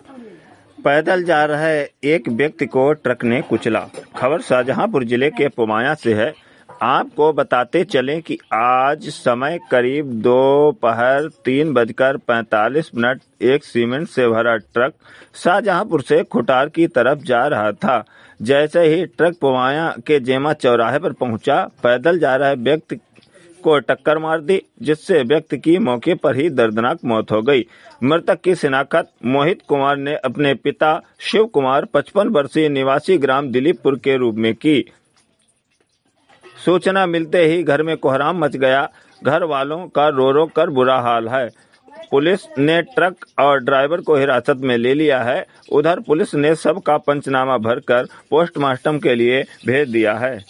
पैदल जा रहे एक व्यक्ति को ट्रक ने कुचला। खबर शाहजहांपुर जिले के पुमाया से है। आपको बताते चलें कि आज समय करीब दोपहर 3:45 एक सीमेंट से भरा ट्रक शाहजहांपुर से खुटार की तरफ जा रहा था। जैसे ही ट्रक पुमाया के जेमा चौराहे पर पहुंचा, पैदल जा रहे व्यक्ति को टक्कर मार दी, जिससे व्यक्ति की मौके पर ही दर्दनाक मौत हो गई। मृतक की शिनाख्त मोहित कुमार ने अपने पिता शिव कुमार 55 वर्षीय निवासी ग्राम दिलीपपुर के रूप में की। सूचना मिलते ही घर में कोहराम मच गया। घर वालों का रो रो कर बुरा हाल है। पुलिस ने ट्रक और ड्राइवर को हिरासत में ले लिया है। उधर पुलिस ने शव का पंचनामा भरकर पोस्टमार्टम के लिए भेज दिया है।